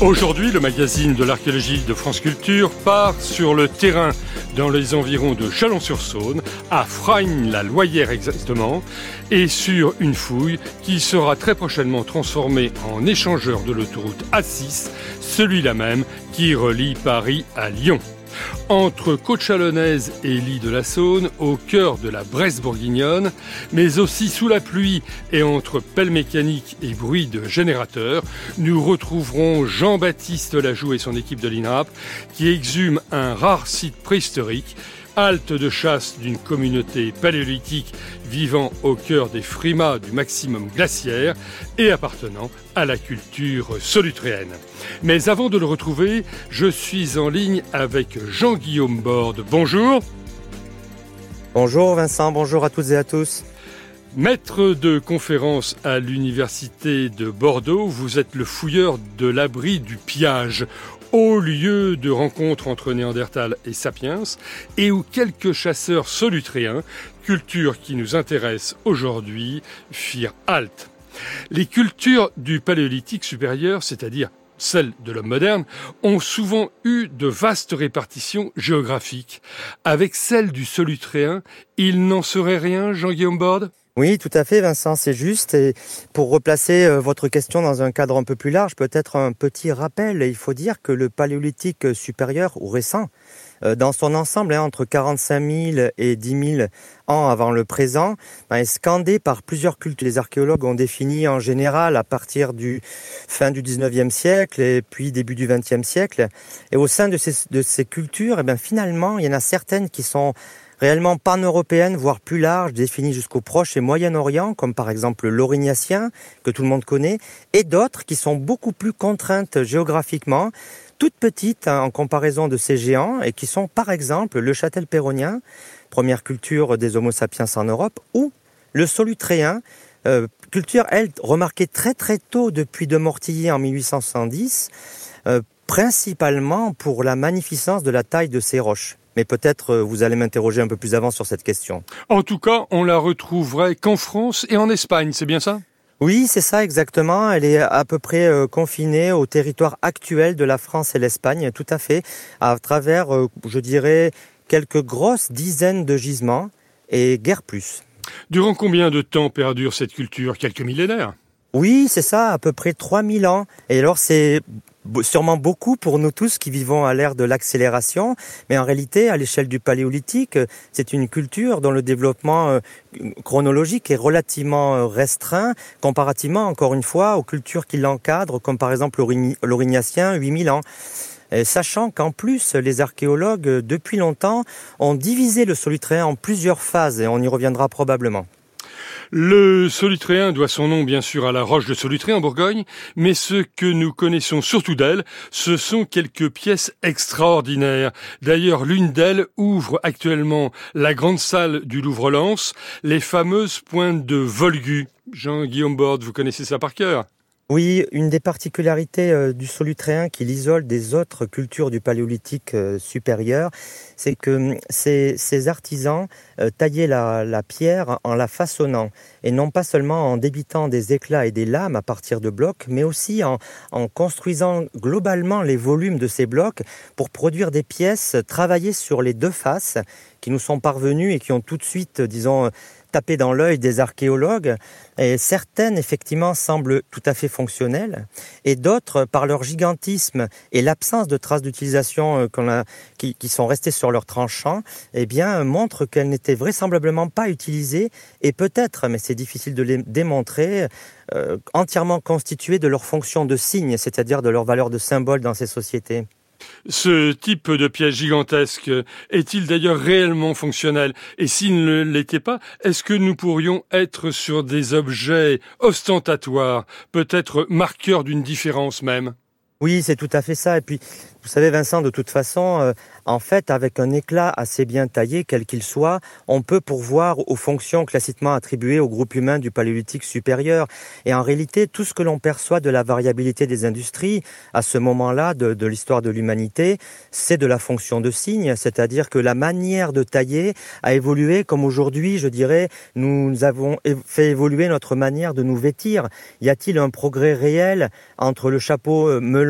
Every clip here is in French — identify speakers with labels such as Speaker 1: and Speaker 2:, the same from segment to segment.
Speaker 1: Aujourd'hui, le magazine de l'archéologie de France Culture part sur le terrain dans les environs de Chalon-sur-Saône, à Fragnes-la-Loyère exactement, et sur une fouille qui sera très prochainement transformée en échangeur de l'autoroute A6, celui-là même qui relie Paris à Lyon. Entre Côte-Chalonnaise et Ly de la Saône, au cœur de la Bresse bourguignonne, mais aussi sous la pluie et entre pelle mécanique et bruit de générateurs, nous retrouverons Jean-Baptiste Lajoux et son équipe de l'INRAP qui exhument un rare site préhistorique, halte de chasse d'une communauté paléolithique vivant au cœur des frimas du maximum glaciaire et appartenant à la culture solutréenne. Mais avant de le retrouver, je suis en ligne avec Jean-Guillaume Borde. Bonjour.
Speaker 2: Bonjour Vincent, bonjour à toutes et à tous.
Speaker 1: Maître de conférence à l'université de Bordeaux, vous êtes le fouilleur de l'abri du Piage, haut lieu de rencontre entre Néandertal et Sapiens, et où quelques chasseurs solutréens, culture qui nous intéresse aujourd'hui, firent halte. Les cultures du Paléolithique supérieur, c'est-à-dire celles de l'homme moderne, ont souvent eu de vastes répartitions géographiques. Avec celles du solutréen, il n'en serait rien, Jean-Guillaume Borde ?
Speaker 2: Oui, tout à fait Vincent, c'est juste. Et pour replacer votre question dans un cadre un peu plus large, peut-être un petit rappel. Il faut dire que le Paléolithique supérieur ou récent, dans son ensemble, entre 45 000 et 10 000 ans avant le présent, est scandé par plusieurs cultes. Les archéologues ont défini en général à partir du fin du 19e siècle et puis début du 20e siècle. Et au sein de ces cultures, finalement, il y en a certaines qui sont réellement pan-européennes, voire plus larges, définies jusqu'au Proche et Moyen-Orient, comme par exemple l'Aurignacien, que tout le monde connaît, et d'autres qui sont beaucoup plus contraintes géographiquement, toutes petites en comparaison de ces géants, et qui sont par exemple le Châtel-Péronnien, première culture des Homo sapiens en Europe, ou le Solutréen, culture, elle, remarquée très très tôt depuis De Mortillier en 1870, principalement pour la magnificence de la taille de ces roches. Mais peut-être vous allez m'interroger un peu plus avant sur cette question.
Speaker 1: En tout cas, on la retrouverait qu'en France et en Espagne, c'est bien ça ?
Speaker 2: Oui, c'est ça exactement. Elle est à peu près confinée au territoire actuel de la France et l'Espagne, tout à fait, à travers, je dirais, quelques grosses dizaines de gisements et guère plus.
Speaker 1: Durant combien de temps perdure cette culture ? Quelques millénaires ?
Speaker 2: Oui, c'est ça, à peu près 3000 ans. Et alors c'est sûrement beaucoup pour nous tous qui vivons à l'ère de l'accélération, mais en réalité, à l'échelle du Paléolithique, c'est une culture dont le développement chronologique est relativement restreint, comparativement, encore une fois, aux cultures qui l'encadrent, comme par exemple l'Aurignacien, 8000 ans. Et sachant qu'en plus, les archéologues, depuis longtemps, ont divisé le Solutréen en plusieurs phases, et on y reviendra probablement.
Speaker 1: Le Solutréen doit son nom bien sûr à la roche de Solutré en Bourgogne, mais ce que nous connaissons surtout d'elle, ce sont quelques pièces extraordinaires. D'ailleurs, l'une d'elles ouvre actuellement la grande salle du Louvre-Lens, les fameuses pointes de Volgu. Jean-Guillaume Borde, vous connaissez ça par cœur ?
Speaker 2: Oui, une des particularités du Solutréen qui l'isole des autres cultures du Paléolithique supérieur, c'est que ces artisans taillaient la pierre en la façonnant, et non pas seulement en débitant des éclats et des lames à partir de blocs, mais aussi en construisant globalement les volumes de ces blocs pour produire des pièces travaillées sur les deux faces qui nous sont parvenues et qui ont tout de suite, disons, tapé dans l'œil des archéologues, et certaines effectivement semblent tout à fait fonctionnelles, et d'autres, par leur gigantisme et l'absence de traces d'utilisation qui sont restées sur leur tranchant, montrent qu'elles n'étaient vraisemblablement pas utilisées, et peut-être, mais c'est difficile de les démontrer, entièrement constituées de leur fonction de signe, c'est-à-dire de leur valeur de symbole dans ces sociétés.
Speaker 1: Ce type de pièce gigantesque est-il d'ailleurs réellement fonctionnel ? Et s'il ne l'était pas, est-ce que nous pourrions être sur des objets ostentatoires, peut-être marqueurs d'une différence même ?
Speaker 2: Oui, c'est tout à fait ça. Et puis, vous savez Vincent, de toute façon, en fait, avec un éclat assez bien taillé, quel qu'il soit, on peut pourvoir aux fonctions classiquement attribuées au groupe humain du Paléolithique supérieur. Et en réalité, tout ce que l'on perçoit de la variabilité des industries, à ce moment-là de l'histoire de l'humanité, c'est de la fonction de signe, c'est-à-dire que la manière de tailler a évolué comme aujourd'hui, je dirais, nous avons fait évoluer notre manière de nous vêtir. Y a-t-il un progrès réel entre le chapeau melon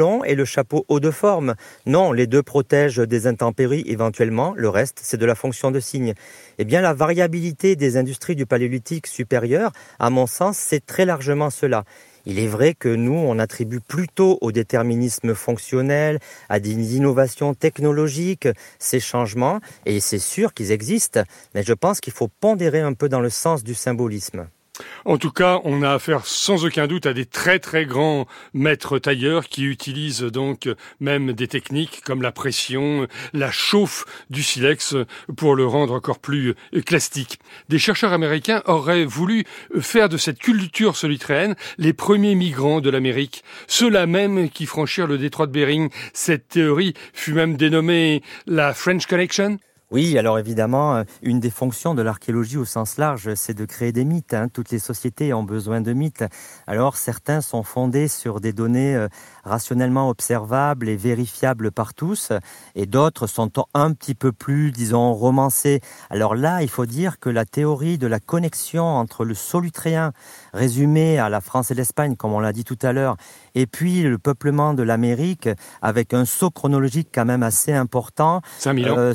Speaker 2: long et le chapeau haut de forme. Non, les deux protègent des intempéries éventuellement, le reste, c'est de la fonction de cygne. Eh bien, la variabilité des industries du Paléolithique supérieur, à mon sens, c'est très largement cela. Il est vrai que nous, on attribue plutôt au déterminisme fonctionnel, à des innovations technologiques, ces changements, et c'est sûr qu'ils existent, mais je pense qu'il faut pondérer un peu dans le sens du symbolisme.
Speaker 1: En tout cas, on a affaire sans aucun doute à des très très grands maîtres tailleurs qui utilisent donc même des techniques comme la pression, la chauffe du silex pour le rendre encore plus plastique. Des chercheurs américains auraient voulu faire de cette culture solutréenne les premiers migrants de l'Amérique, ceux-là même qui franchirent le détroit de Bering. Cette théorie fut même dénommée la French Connection.
Speaker 2: Oui, alors évidemment, une des fonctions de l'archéologie au sens large, c'est de créer des mythes. Toutes les sociétés ont besoin de mythes. Alors certains sont fondés sur des données rationnellement observables et vérifiables par tous, et d'autres sont un petit peu plus, disons, romancés. Alors là, il faut dire que la théorie de la connexion entre le solutréen, résumé à la France et l'Espagne, comme on l'a dit tout à l'heure, et puis le peuplement de l'Amérique, avec un saut chronologique quand même assez important,
Speaker 1: 5000 ans.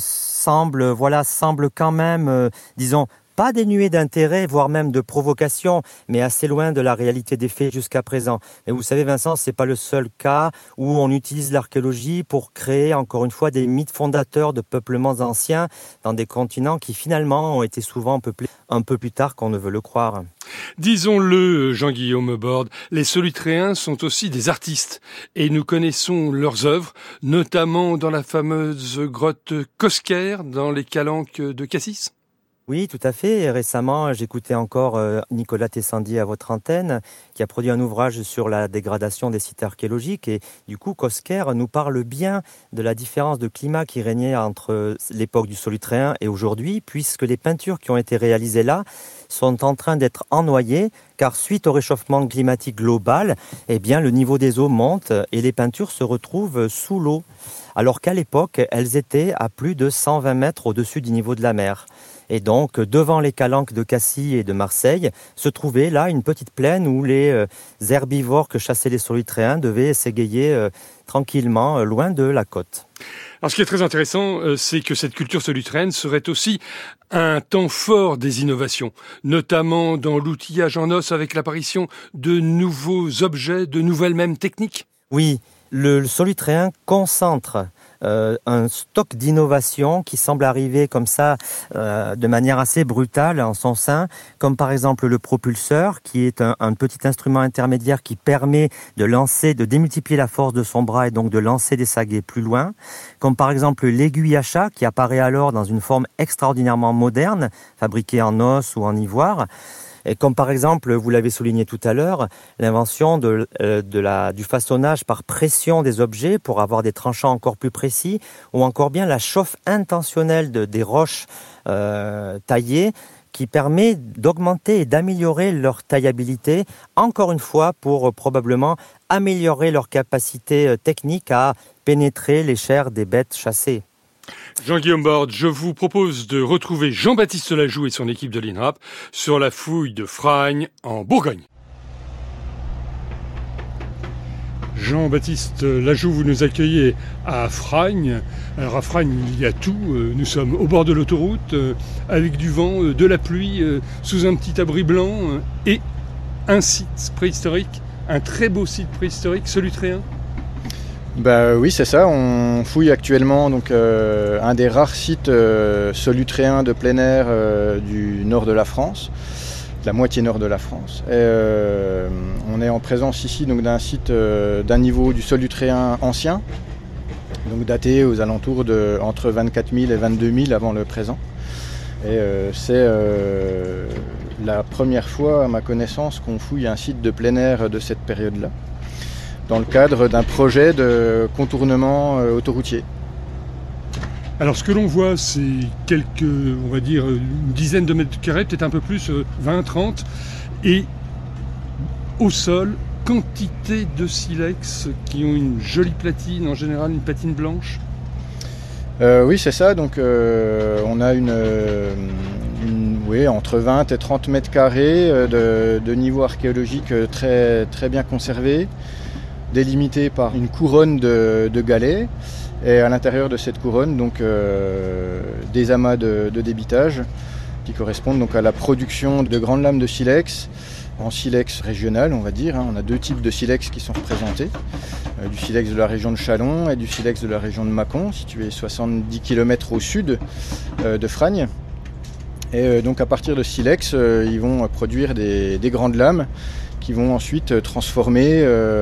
Speaker 2: semble quand même, disons, pas dénué d'intérêt, voire même de provocation, mais assez loin de la réalité des faits jusqu'à présent. Et vous savez, Vincent, c'est pas le seul cas où on utilise l'archéologie pour créer, encore une fois, des mythes fondateurs de peuplements anciens dans des continents qui finalement ont été souvent peuplés un peu plus tard qu'on ne veut le croire.
Speaker 1: Disons-le, Jean-Guillaume Borde, les solutréens sont aussi des artistes et nous connaissons leurs œuvres, notamment dans la fameuse grotte Cosquer dans les Calanques de Cassis.
Speaker 2: Oui, tout à fait. Et récemment, j'écoutais encore Nicolas Tessandier à votre antenne, qui a produit un ouvrage sur la dégradation des sites archéologiques. Et du coup, Cosquer nous parle bien de la différence de climat qui régnait entre l'époque du Solutréen et aujourd'hui, puisque les peintures qui ont été réalisées là sont en train d'être ennoyées, car suite au réchauffement climatique global, eh bien, le niveau des eaux monte et les peintures se retrouvent sous l'eau. Alors qu'à l'époque, elles étaient à plus de 120 mètres au-dessus du niveau de la mer. Et donc, devant les calanques de Cassis et de Marseille, se trouvait là une petite plaine où les herbivores que chassaient les solutréens devaient s'égayer tranquillement, loin de la côte.
Speaker 1: Alors, ce qui est très intéressant, c'est que cette culture solutréenne serait aussi un temps fort des innovations, notamment dans l'outillage en os avec l'apparition de nouveaux objets, de nouvelles mêmes techniques.
Speaker 2: Oui, le solutréen concentre un stock d'innovation qui semble arriver comme ça de manière assez brutale en son sein, comme par exemple le propulseur, qui est un petit instrument intermédiaire qui permet de démultiplier la force de son bras et donc de lancer des saguets plus loin, comme par exemple l'aiguille à chat qui apparaît alors dans une forme extraordinairement moderne, fabriquée en os ou en ivoire. Et comme par exemple, vous l'avez souligné tout à l'heure, l'invention du façonnage par pression des objets pour avoir des tranchants encore plus précis, ou encore bien la chauffe intentionnelle des roches taillées, qui permet d'augmenter et d'améliorer leur taillabilité, encore une fois pour probablement améliorer leur capacité technique à pénétrer les chairs des bêtes chassées.
Speaker 1: Jean-Guillaume Borde, je vous propose de retrouver Jean-Baptiste Lajoux et son équipe de l'INRAP sur la fouille de Fragnes en Bourgogne. Jean-Baptiste Lajoux, vous nous accueillez à Fragnes. Alors à Fragnes, il y a tout. Nous sommes au bord de l'autoroute, avec du vent, de la pluie, sous un petit abri blanc, et un site préhistorique, un très beau site préhistorique, solutréen.
Speaker 3: Oui, c'est ça. On fouille actuellement donc un des rares sites solutréens de plein air du nord de la France, la moitié nord de la France. Et, on est en présence ici donc d'un site d'un niveau du solutréen ancien, donc daté aux alentours de entre 24 000 et 22 000 avant le présent. Et c'est la première fois, à ma connaissance, qu'on fouille un site de plein air de cette période-là, dans le cadre d'un projet de contournement autoroutier.
Speaker 1: Alors ce que l'on voit, c'est on va dire, une dizaine de mètres carrés, peut-être un peu plus, 20, 30, et au sol, quantité de silex qui ont une jolie platine, en général une patine blanche.
Speaker 3: Oui, c'est ça. Donc on a entre 20 et 30 mètres carrés de niveau archéologique très, très bien conservé. délimitée par une couronne de galets. Et à l'intérieur de cette couronne, donc, des amas de débitage qui correspondent donc à la production de grandes lames de silex, en silex régional, on va dire. On a 2 types de silex qui sont représentés, du silex de la région de Châlons et du silex de la région de Mâcon, situé 70 km au sud de Fragnes. Et donc à partir de silex, ils vont produire des grandes lames qui vont ensuite transformer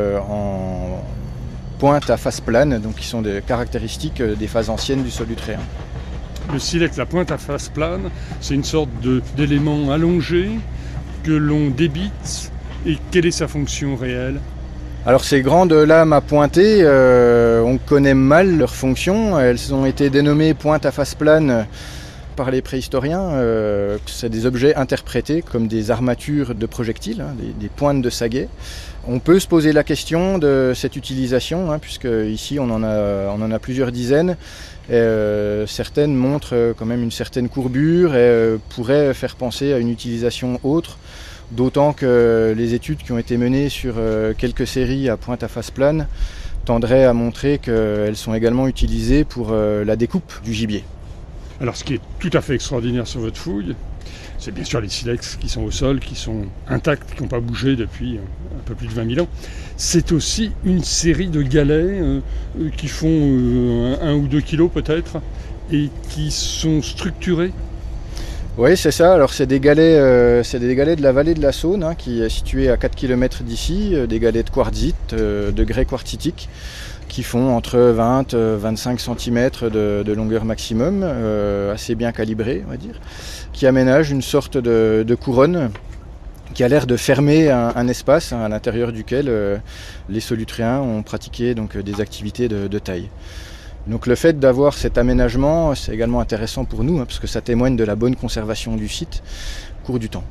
Speaker 3: en pointes à face plane, donc qui sont des caractéristiques des phases anciennes du solutréen.
Speaker 1: Le silex, la pointe à face plane, c'est une sorte d'élément allongé que l'on débite. Et quelle est sa fonction réelle ?
Speaker 3: Alors ces grandes lames à pointer, on connaît mal leur fonction. Elles ont été dénommées pointes à face plane par les préhistoriens. C'est des objets interprétés comme des armatures de projectiles, des pointes de saguet. On peut se poser la question de cette utilisation, puisque ici on en a plusieurs dizaines. Et, certaines montrent quand même une certaine courbure et pourraient faire penser à une utilisation autre, d'autant que les études qui ont été menées sur quelques séries à pointe à face plane tendraient à montrer qu'elles sont également utilisées pour la découpe du gibier.
Speaker 1: Alors ce qui est tout à fait extraordinaire sur votre fouille, c'est bien sûr les silex qui sont au sol, qui sont intacts, qui n'ont pas bougé depuis un peu plus de 20 000 ans. C'est aussi une série de galets qui font 1 ou 2 kilos peut-être et qui sont structurés.
Speaker 3: Oui, c'est ça. Alors c'est des galets de la vallée de la Saône, qui est située à 4 km d'ici, des galets de quartzite, de grès quartzitique, qui font entre 20 et 25 cm de longueur maximum, assez bien calibrés, on va dire, qui aménagent une sorte de couronne qui a l'air de fermer un espace à l'intérieur duquel les solutréens ont pratiqué donc, des activités de taille. Donc le fait d'avoir cet aménagement, c'est également intéressant pour nous, parce que ça témoigne de la bonne conservation du site au cours du temps.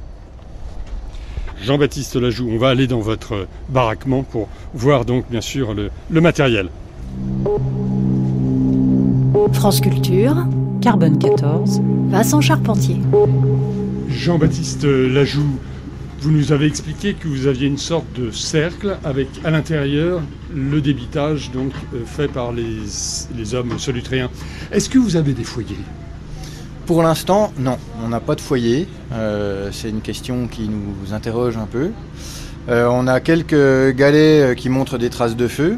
Speaker 1: Jean-Baptiste Lajoux, on va aller dans votre baraquement pour voir donc bien sûr le matériel.
Speaker 4: France Culture,
Speaker 5: Carbone 14,
Speaker 4: Vincent Charpentier.
Speaker 1: Jean-Baptiste Lajoux, vous nous avez expliqué que vous aviez une sorte de cercle avec à l'intérieur le débitage donc, fait par les hommes solutréens. Est-ce que vous avez des foyers ?
Speaker 3: Pour l'instant, non, on n'a pas de foyer. C'est une question qui nous interroge un peu. On a quelques galets qui montrent des traces de feu.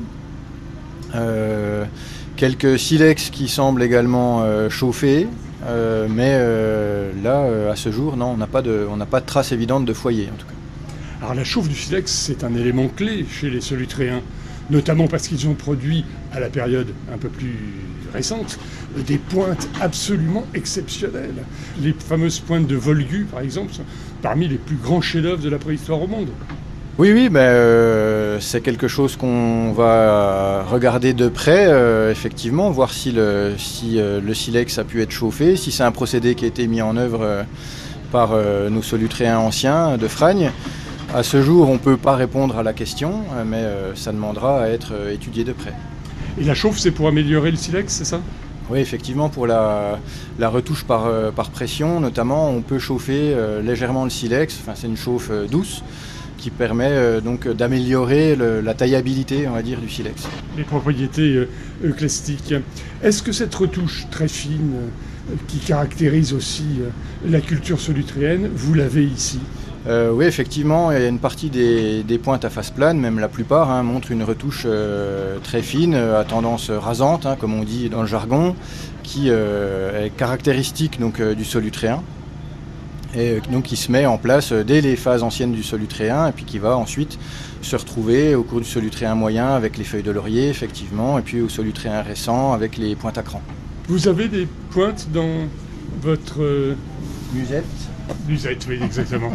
Speaker 3: Quelques silex qui semblent également chauffés. Mais là, à ce jour, non, on n'a pas de traces évidentes de foyer en tout cas.
Speaker 1: Alors la chauffe du silex, c'est un élément clé chez les solutréens, notamment parce qu'ils ont produit, à la période un peu plus récente, des pointes absolument exceptionnelles. Les fameuses pointes de Volgu, par exemple, sont parmi les plus grands chefs-d'œuvre de la préhistoire au monde.
Speaker 3: Oui, c'est quelque chose qu'on va regarder de près, effectivement, voir si le silex a pu être chauffé, si c'est un procédé qui a été mis en œuvre par nos solutréens anciens de Fragnes. À ce jour, on ne peut pas répondre à la question, mais ça demandera à être étudié de près.
Speaker 1: Et la chauffe, c'est pour améliorer le silex, c'est ça ?
Speaker 3: Oui, effectivement, pour la retouche par pression, notamment, on peut chauffer légèrement le silex, c'est une chauffe douce, qui permet donc d'améliorer la taillabilité, on va dire, du silex.
Speaker 1: Les propriétés euclastiques. Est-ce que cette retouche très fine, qui caractérise aussi la culture solutréenne, vous l'avez ici ?
Speaker 3: Oui, effectivement, il y a une partie des pointes à face plane, même la plupart, montrent une retouche très fine, à tendance rasante, comme on dit dans le jargon, qui est caractéristique donc, du solutréen. Et donc qui se met en place dès les phases anciennes du solutréen et puis qui va ensuite se retrouver au cours du solutréen moyen avec les feuilles de laurier, effectivement, et puis au solutréen récent avec les pointes à cran.
Speaker 1: Vous avez des pointes dans votre...
Speaker 3: Musette.
Speaker 1: Musette, oui, exactement.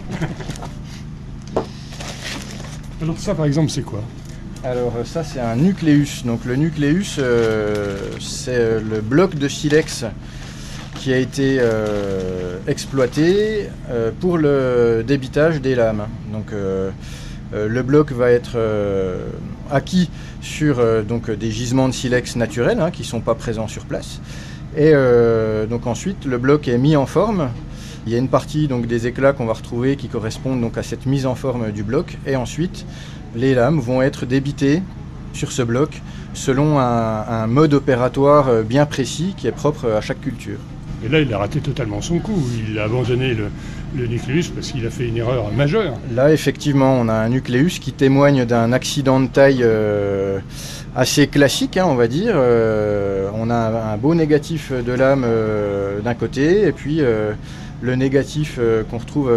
Speaker 1: Alors ça, par exemple, c'est quoi ?
Speaker 3: Alors ça, c'est un nucléus. Donc le nucléus, c'est le bloc de silex qui a été exploité pour le débitage des lames. Donc le bloc va être acquis sur donc, des gisements de silex naturels qui ne sont pas présents sur place. Et donc ensuite, le bloc est mis en forme. Il y a une partie donc, des éclats qu'on va retrouver qui correspondent donc, à cette mise en forme du bloc. Et ensuite, les lames vont être débitées sur ce bloc selon un mode opératoire bien précis qui est propre à chaque culture.
Speaker 1: Et là, il a raté totalement son coup. Il a abandonné le nucléus parce qu'il a fait une erreur majeure.
Speaker 3: Là, effectivement, on a un nucléus qui témoigne d'un accident de taille assez classique, on va dire. On a un beau négatif de lame d'un côté, et puis le négatif qu'on retrouve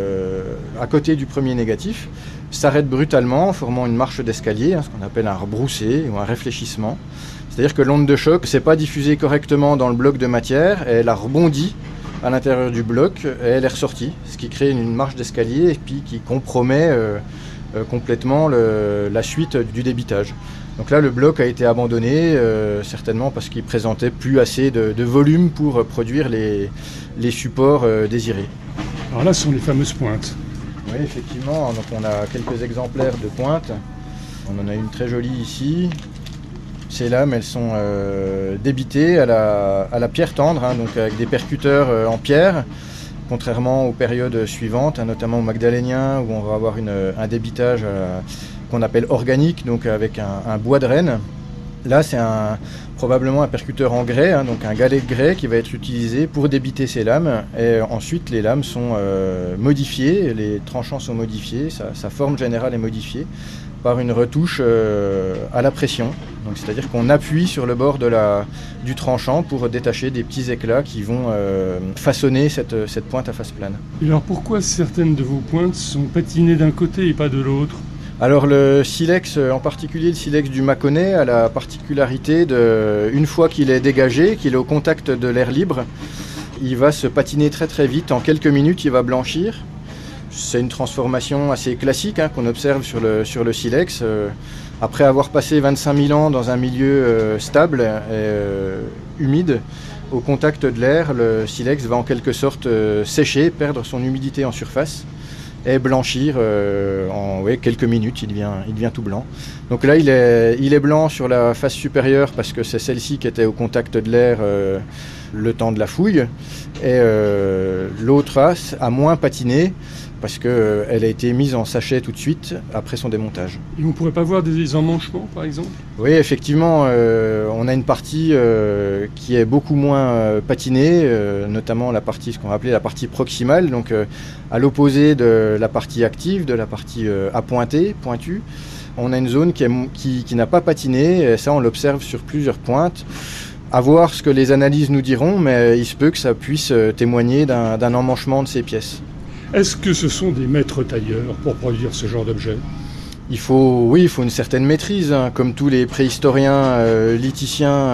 Speaker 3: à côté du premier négatif s'arrête brutalement en formant une marche d'escalier, ce qu'on appelle un rebroussé ou un réfléchissement. C'est-à-dire que l'onde de choc ne s'est pas diffusée correctement dans le bloc de matière, et elle a rebondi à l'intérieur du bloc et elle est ressortie, ce qui crée une marche d'escalier et puis qui compromet complètement la suite du débitage. Donc là, le bloc a été abandonné, certainement parce qu'il présentait plus assez de volume pour produire les supports désirés.
Speaker 1: Alors là, ce sont les fameuses pointes.
Speaker 3: Oui, effectivement, donc on a quelques exemplaires de pointes. On en a une très jolie ici. Ces lames, elles sont débitées à la pierre tendre, donc avec des percuteurs en pierre, contrairement aux périodes suivantes, notamment au magdalénien, où on va avoir un débitage qu'on appelle organique, donc avec un bois de renne. Là, c'est probablement un percuteur en grès, donc un galet de grès qui va être utilisé pour débiter ces lames. Et ensuite, les lames sont modifiées, les tranchants sont modifiés, sa forme générale est modifiée par une retouche à la pression. Donc, c'est-à-dire qu'on appuie sur le bord du tranchant pour détacher des petits éclats qui vont façonner cette pointe à face plane.
Speaker 1: Et alors pourquoi certaines de vos pointes sont patinées d'un côté et pas de l'autre ?
Speaker 3: Alors le silex, en particulier le silex du Mâconnais, a la particularité une fois qu'il est dégagé, qu'il est au contact de l'air libre, il va se patiner très très vite. En quelques minutes, il va blanchir. C'est une transformation assez classique qu'on observe sur le silex. Après avoir passé 25 000 ans dans un milieu stable et humide, au contact de l'air, le silex va en quelque sorte sécher, perdre son humidité en surface et blanchir en quelques minutes, il devient tout blanc. Donc là, il est blanc sur la face supérieure parce que c'est celle-ci qui était au contact de l'air le temps de la fouille. Et l'autre face a moins patiné parce qu'elle a été mise en sachet tout de suite après son démontage.
Speaker 1: Et on ne pourrait pas voir des emmanchements, par exemple ?
Speaker 3: Oui, effectivement, on a une partie qui est beaucoup moins patinée, notamment ce qu'on va appeler la partie proximale, donc à l'opposé de la partie active, de la partie appointée, pointue. On a une zone qui n'a pas patiné, et ça on l'observe sur plusieurs pointes. À voir ce que les analyses nous diront, mais il se peut que ça puisse témoigner d'un emmanchement de ces pièces.
Speaker 1: Est-ce que ce sont des maîtres tailleurs pour produire ce genre d'objet ?
Speaker 3: Il faut une certaine maîtrise, comme tous les préhistoriens lithiciens.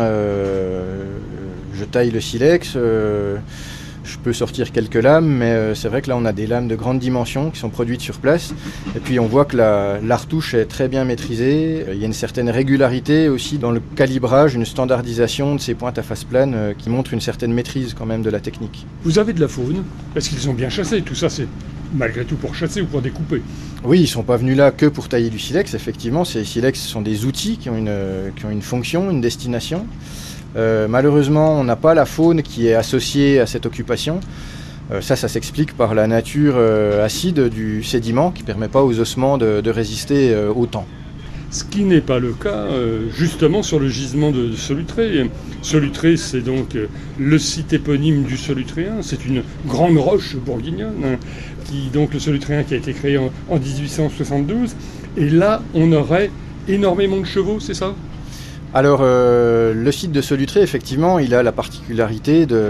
Speaker 3: Je taille le silex, je peux sortir quelques lames, mais c'est vrai que là on a des lames de grande dimension qui sont produites sur place, et puis on voit que la retouche est très bien maîtrisée. Il y a une certaine régularité aussi dans le calibrage, une standardisation de ces pointes à face plane qui montre une certaine maîtrise quand même de la technique.
Speaker 1: Vous avez de la faune, parce qu'ils ont bien chassé, tout ça c'est malgré tout pour chasser ou pour découper.
Speaker 3: Oui, ils ne sont pas venus là que pour tailler du silex, effectivement, ces silex sont des outils qui ont une fonction, une destination. Malheureusement, on n'a pas la faune qui est associée à cette occupation. Ça s'explique par la nature acide du sédiment qui ne permet pas aux ossements de résister au temps.
Speaker 1: Ce qui n'est pas le cas justement sur le gisement de Solutré. Solutré, c'est donc le site éponyme du Solutréen. C'est une grande roche bourguignonne, donc le Solutréen qui a été créé en 1872. Et là, on aurait énormément de chevaux, c'est ça ?
Speaker 3: Alors, le site de Solutré, effectivement, il a la particularité de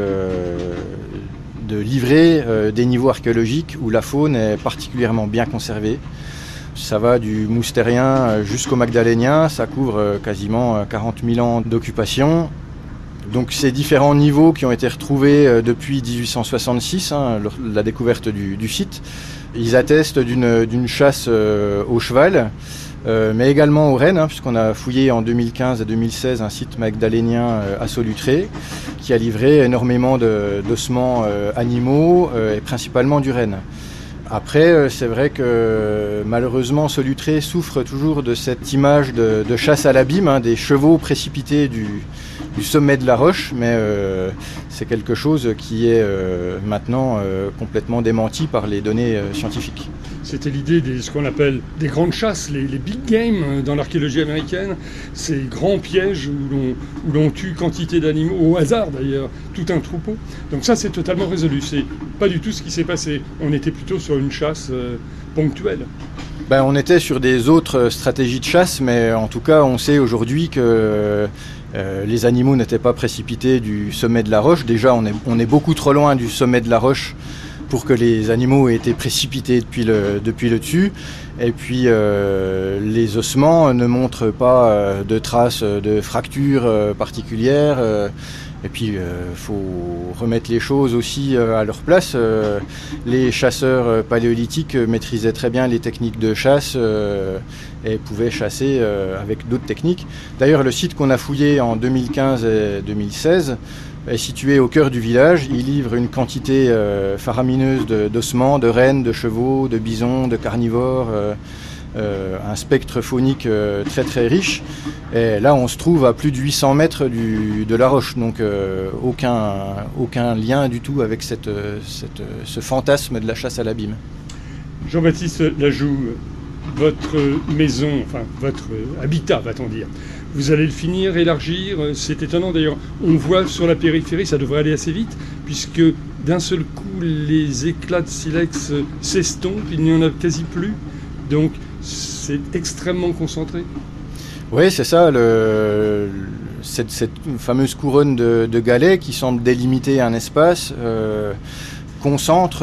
Speaker 3: livrer des niveaux archéologiques où la faune est particulièrement bien conservée. Ça va du moustérien jusqu'au magdalénien, ça couvre quasiment 40 000 ans d'occupation. Donc ces différents niveaux qui ont été retrouvés depuis 1866, la découverte du site, ils attestent d'une chasse au cheval, mais également aux rennes, puisqu'on a fouillé en 2015 et 2016 un site magdalénien à Solutré qui a livré énormément d'ossements animaux et principalement du renne. Après, c'est vrai que malheureusement Solutré souffre toujours de cette image de chasse à l'abîme, des chevaux précipités du sommet de la roche, mais c'est quelque chose qui est maintenant complètement démenti par les données scientifiques.
Speaker 1: C'était l'idée de ce qu'on appelle des grandes chasses, les big games dans l'archéologie américaine, ces grands pièges où l'on tue quantité d'animaux, au hasard d'ailleurs, tout un troupeau. Donc ça, c'est totalement résolu. C'est pas du tout ce qui s'est passé. On était plutôt sur une chasse ponctuelle.
Speaker 3: On était sur des autres stratégies de chasse, mais en tout cas, on sait aujourd'hui que les animaux n'étaient pas précipités du sommet de la roche. Déjà, on est beaucoup trop loin du sommet de la roche pour que les animaux aient été précipités depuis le dessus. Et puis, les ossements ne montrent pas de traces de fractures particulières. Et puis, faut remettre les choses aussi à leur place. Les chasseurs paléolithiques maîtrisaient très bien les techniques de chasse et pouvaient chasser avec d'autres techniques. D'ailleurs, le site qu'on a fouillé en 2015 et 2016 est situé au cœur du village. Il livre une quantité faramineuse d'ossements, de rennes, de chevaux, de bisons, de carnivores. Un spectre faunique très très riche. Et là, on se trouve à plus de 800 mètres de la roche, donc aucun lien du tout avec ce fantasme de la chasse à l'abîme.
Speaker 1: Jean-Baptiste Lajoux, votre maison, enfin votre habitat, va-t-on dire, vous allez le finir, élargir, c'est étonnant d'ailleurs, on voit sur la périphérie, ça devrait aller assez vite, puisque d'un seul coup, les éclats de silex s'estompent, il n'y en a quasi plus, donc c'est extrêmement concentré. Oui,
Speaker 3: c'est ça, cette fameuse couronne de galets qui semble délimiter un espace concentre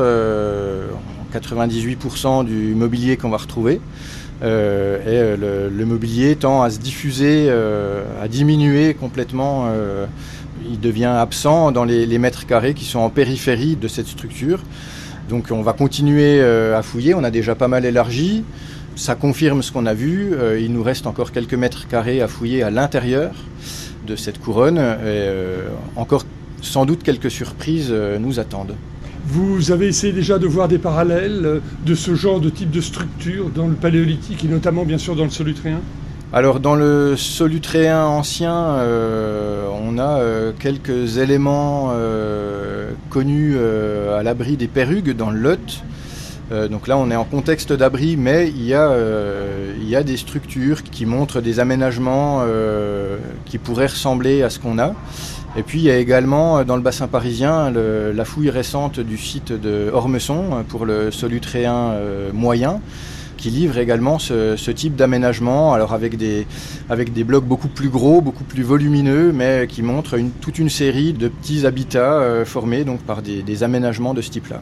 Speaker 3: 98% du mobilier qu'on va retrouver. Et le mobilier tend à se diffuser, à diminuer complètement. Il devient absent dans les mètres carrés qui sont en périphérie de cette structure. Donc on va continuer à fouiller, on a déjà pas mal élargi. Ça confirme ce qu'on a vu. Il nous reste encore quelques mètres carrés à fouiller à l'intérieur de cette couronne. Et encore sans doute quelques surprises nous attendent.
Speaker 1: Vous avez essayé déjà de voir des parallèles de ce genre de type de structure dans le paléolithique et notamment bien sûr dans le solutréen ?
Speaker 3: Alors dans le solutréen ancien, on a quelques éléments connus à l'abri des Pérughes dans le Lot. Donc là on est en contexte d'abri, mais il y a des structures qui montrent des aménagements qui pourraient ressembler à ce qu'on a. Et puis il y a également dans le bassin parisien la fouille récente du site de Ormesson pour le solutréen moyen, qui livre également ce type d'aménagement, alors avec des blocs beaucoup plus gros, beaucoup plus volumineux, mais qui montrent toute une série de petits habitats formés donc par des aménagements de ce type-là.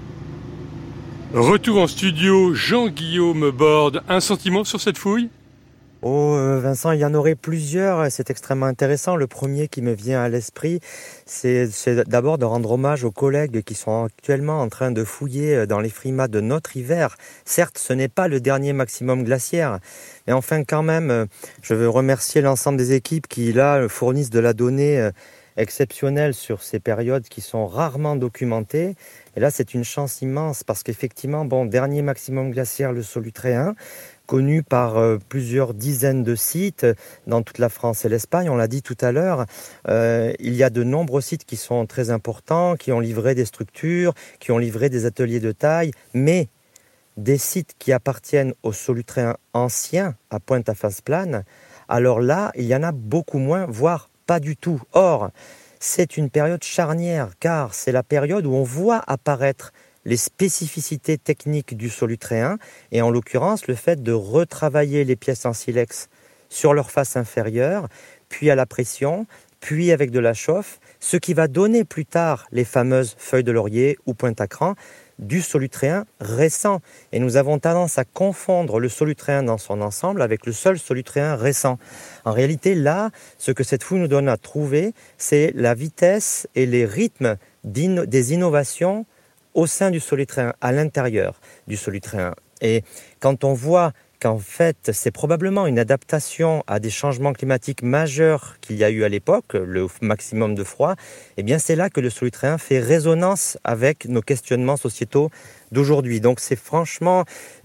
Speaker 1: Retour en studio, Jean-Guillaume Borde, un sentiment sur cette fouille ?
Speaker 2: Vincent, il y en aurait plusieurs, c'est extrêmement intéressant. Le premier qui me vient à l'esprit, c'est d'abord de rendre hommage aux collègues qui sont actuellement en train de fouiller dans les frimas de notre hiver. Certes, ce n'est pas le dernier maximum glaciaire, mais enfin quand même, je veux remercier l'ensemble des équipes qui là fournissent de la donnée exceptionnelle sur ces périodes qui sont rarement documentées. Et là, c'est une chance immense parce qu'effectivement, dernier maximum glaciaire, le solutréen, connu par plusieurs dizaines de sites dans toute la France et l'Espagne. On l'a dit tout à l'heure, il y a de nombreux sites qui sont très importants, qui ont livré des structures, qui ont livré des ateliers de taille, mais des sites qui appartiennent au solutréen ancien, à Pointe-à-Face-Plane, alors là, il y en a beaucoup moins, voire pas du tout. Or, c'est une période charnière, car c'est la période où on voit apparaître les spécificités techniques du solutréen, et en l'occurrence le fait de retravailler les pièces en silex sur leur face inférieure, puis à la pression, puis avec de la chauffe, ce qui va donner plus tard les fameuses feuilles de laurier ou pointe à cran du solutréen récent. Et nous avons tendance à confondre le solutréen dans son ensemble avec le seul solutréen récent. En réalité, là, ce que cette fouille nous donne à trouver, c'est la vitesse et les rythmes des innovations au sein du solutréen, à l'intérieur du solutréen. Et quand on voit qu'en fait, c'est probablement une adaptation à des changements climatiques majeurs qu'il y a eu à l'époque, le maximum de froid, eh bien c'est là que le solutréen fait résonance avec nos questionnements sociétaux d'aujourd'hui. Donc c'est franchement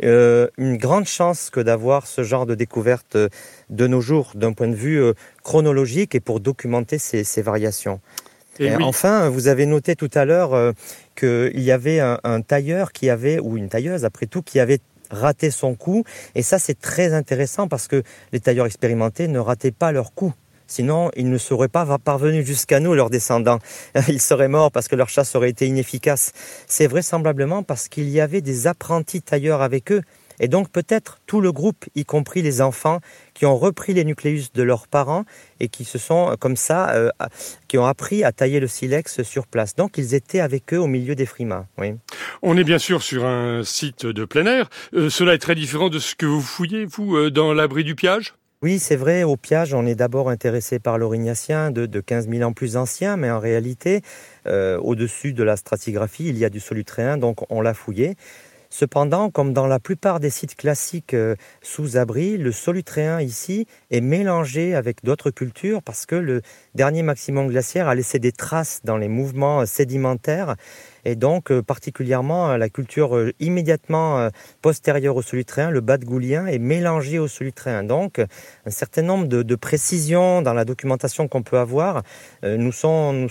Speaker 2: une grande chance que d'avoir ce genre de découverte de nos jours, d'un point de vue chronologique et pour documenter ces variations. Et oui. Enfin, vous avez noté tout à l'heure qu'il y avait un tailleur ou une tailleuse après tout, qui avait rater son coup. Et ça, c'est très intéressant parce que les tailleurs expérimentés ne rataient pas leur coup. Sinon, ils ne seraient pas parvenus jusqu'à nous, leurs descendants. Ils seraient morts parce que leur chasse aurait été inefficace. C'est vraisemblablement parce qu'il y avait des apprentis tailleurs avec eux. Et donc peut-être tout le groupe, y compris les enfants, qui ont repris les nucléus de leurs parents et qui se sont comme ça, qui ont appris à tailler le silex sur place. Donc ils étaient avec eux au milieu des frimas. Oui.
Speaker 1: On est bien sûr sur un site de plein air. Cela est très différent de ce que vous fouillez, vous, dans l'abri du Piage ?
Speaker 2: Oui, c'est vrai, au Piage, on est d'abord intéressé par l'Aurignacien de 15 000 ans plus ancien, mais en réalité, au-dessus de la stratigraphie, il y a du solutréen, donc on l'a fouillé. Cependant, comme dans la plupart des sites classiques sous abri, le solutréen ici est mélangé avec d'autres cultures parce que le dernier maximum glaciaire a laissé des traces dans les mouvements sédimentaires et donc particulièrement la culture immédiatement postérieure au solutréen, le batgoulien, est mélangé au solutréen. Donc un certain nombre de précisions dans la documentation qu'on peut avoir nous sont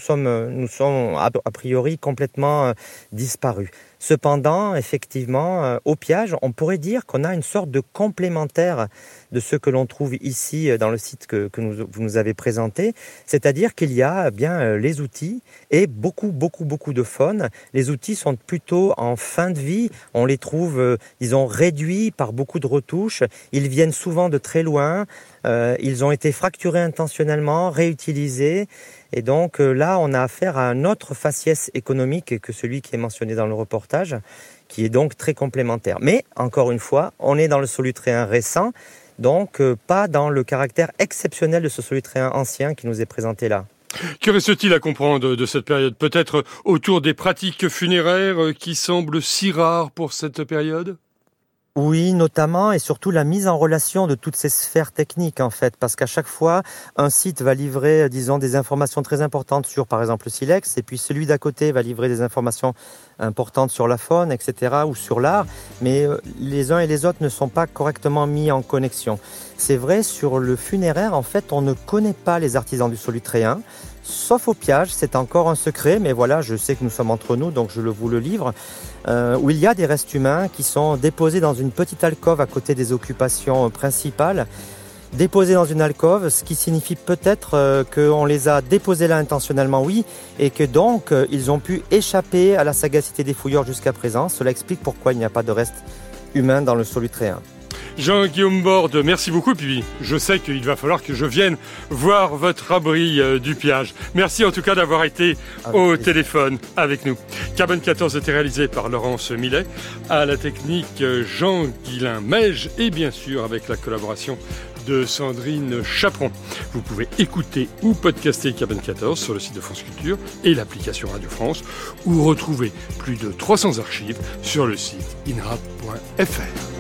Speaker 2: a priori complètement disparus. Cependant, effectivement, au Piage, on pourrait dire qu'on a une sorte de complémentaire de ce que l'on trouve ici dans le site que vous nous avez présenté, c'est-à-dire qu'il y a bien les outils et beaucoup de faune. Les outils sont plutôt en fin de vie, on les trouve, disons, réduits par beaucoup de retouches, ils viennent souvent de très loin, ils ont été fracturés intentionnellement, réutilisés. Et donc là, on a affaire à un autre faciès économique que celui qui est mentionné dans le reportage, qui est donc très complémentaire. Mais, encore une fois, on est dans le solutréen récent, donc pas dans le caractère exceptionnel de ce solutréen ancien qui nous est présenté là.
Speaker 1: Que reste-t-il à comprendre de cette période ? Peut-être autour des pratiques funéraires qui semblent si rares pour cette période ?
Speaker 2: Oui, notamment et surtout la mise en relation de toutes ces sphères techniques en fait, parce qu'à chaque fois, un site va livrer, disons, des informations très importantes sur, par exemple, le silex, et puis celui d'à côté va livrer des informations importantes sur la faune, etc., ou sur l'art, mais les uns et les autres ne sont pas correctement mis en connexion. C'est vrai, sur le funéraire, en fait, on ne connaît pas les artisans du solutréen, sauf au Piage, c'est encore un secret, mais voilà, je sais que nous sommes entre nous, donc je vous le livre, où il y a des restes humains qui sont déposés dans une petite alcôve à côté des occupations principales, déposés dans une alcôve, ce qui signifie peut-être qu'on les a déposés là intentionnellement, oui, et que donc ils ont pu échapper à la sagacité des fouilleurs jusqu'à présent. Cela explique pourquoi il n'y a pas de restes humains dans le solutréen.
Speaker 1: Jean-Guillaume Borde, merci beaucoup. Puis je sais qu'il va falloir que je vienne voir votre abri du Piage. Merci en tout cas d'avoir été au téléphone avec nous. Carbone 14 était réalisé par Laurence Millet, à la technique Jean-Guilain Meige et bien sûr avec la collaboration de Sandrine Chaperon. Vous pouvez écouter ou podcaster Carbone 14 sur le site de France Culture et l'application Radio France ou retrouver plus de 300 archives sur le site inrap.fr.